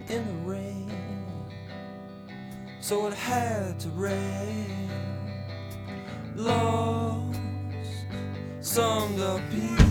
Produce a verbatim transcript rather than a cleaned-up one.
in the rain, so it had to rain. Lost, summed up peace.